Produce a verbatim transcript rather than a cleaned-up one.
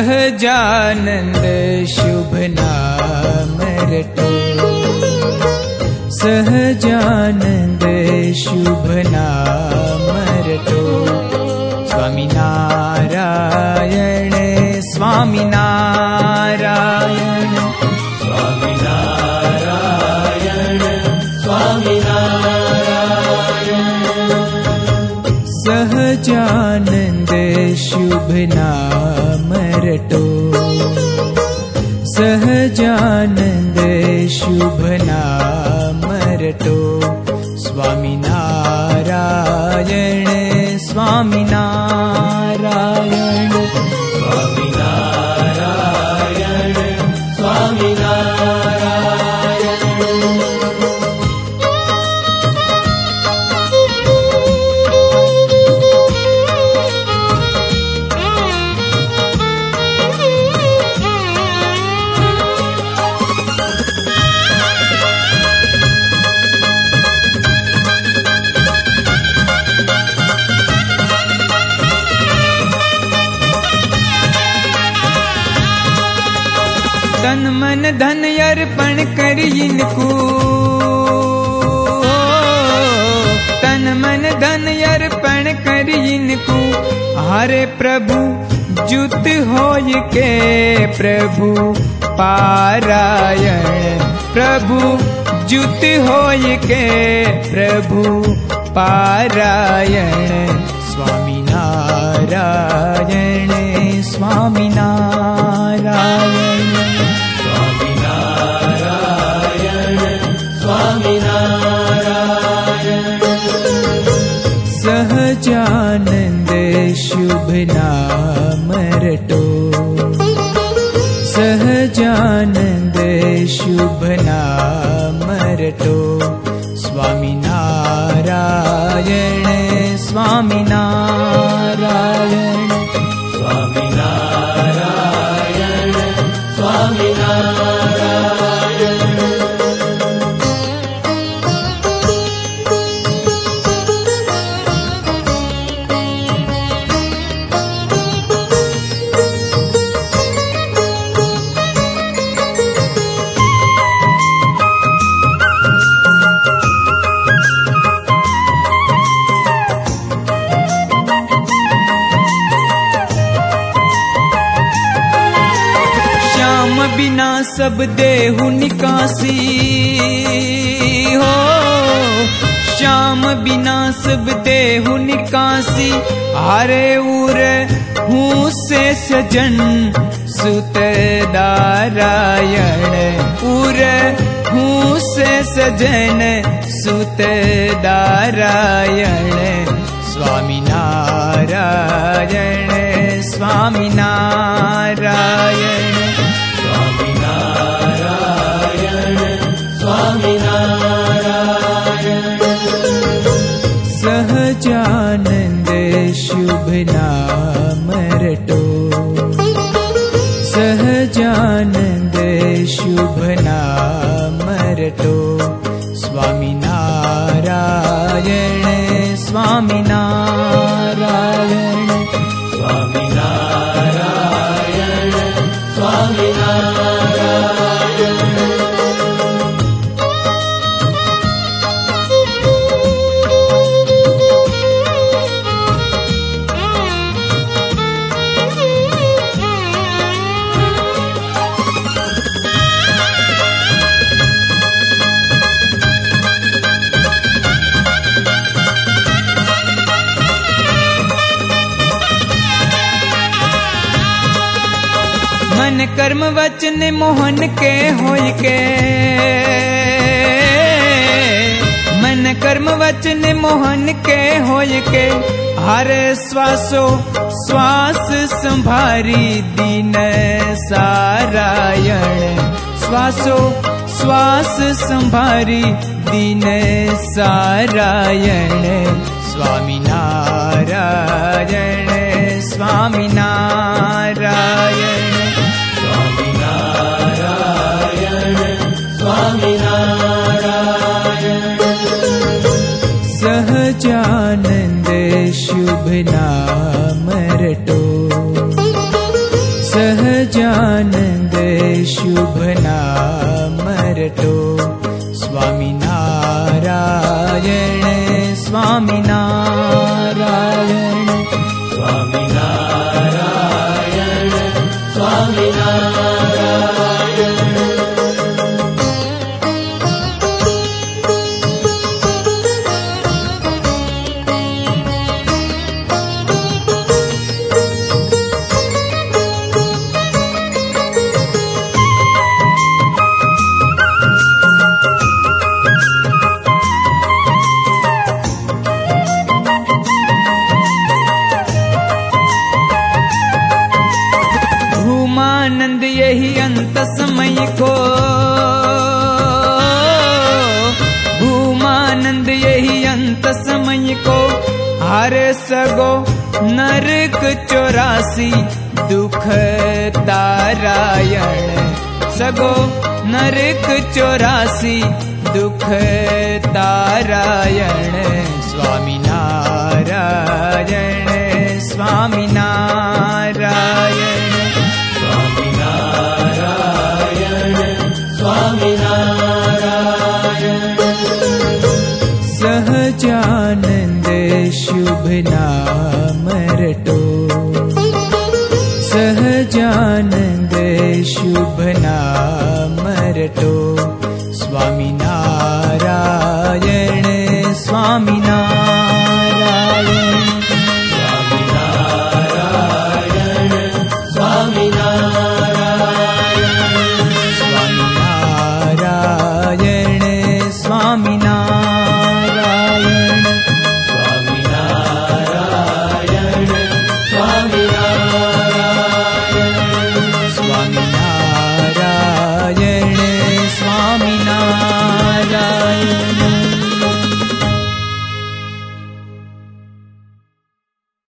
सहजानंद शुभ नाम रटो, सहजानंद शुभ नाम रटो। स्वामी नारायण स्वामी नारायण स्वामी नारायण स्वामी नारायण। सहजानंद शुभ नाम रटो, सहजानंद शुभ नाम रटो। स्वामी नारायण स्वामी नारायण स्वामी नारायण स्वामी नारायण। तन मन धन अर्पण कर इनको, तन मन धन अर्पण कर इनको। हरे प्रभु जुत होय के प्रभु पारायण, प्रभु जुत होय के प्रभु पारायण। स्वामी नारायण स्वामी नारायण स्वामी नारायण स्वामी नारायण। सहजानंद शुभ नाम रटो, सहजानंद शुभ नाम रटो। स्वामी नारायण स्वामी नारायण स्वामी नारायण स्वामी नारायण। बिना सब देहु निकासी हो, श्याम बिना सब देहु निकासी। हरे उर हूँ से सजन सुत नारायण, उर हूँ से सजन सुत नारायण। स्वामी नारायण स्वामी नारायण स्वामी नारायण स्वामी नारायण। सहजानंद शुभ नाम रटो, सहजानंद शुभ नाम रटो। स्वामी नारायण स्वामी नारायण स्वामी नारायण स्वामी नारायण। मन कर्म वचन मोहन के होय के, मन कर्म वचन मोहन के होय के। हरे श्वासो श्वास संभारी दीन सारायण, श्वासो श्वास संभारी दीन सारायण। स्वामी नारायण स्वामी नारायण स्वामी नारायण स्वामी नारायण। सहजानंद शुभ नाम रटो, सह नाम रटो। स्वामी नारायण स्वामी नारायण स्वामी नारायण स्वामी नारायण। भूमानंद यही अंत समय को, भूमानंद यही अंत समय को हर सगो नरक चौरासी दुख तारायण। सगो नरक चौरासी दुख तारायण। स्वामी नारायण स्वामी नारायण स्वामी नारायण स्वामी नारायण। सहजानंद शुभ नाम रटो। सहजानंद शुभ नाम रटो।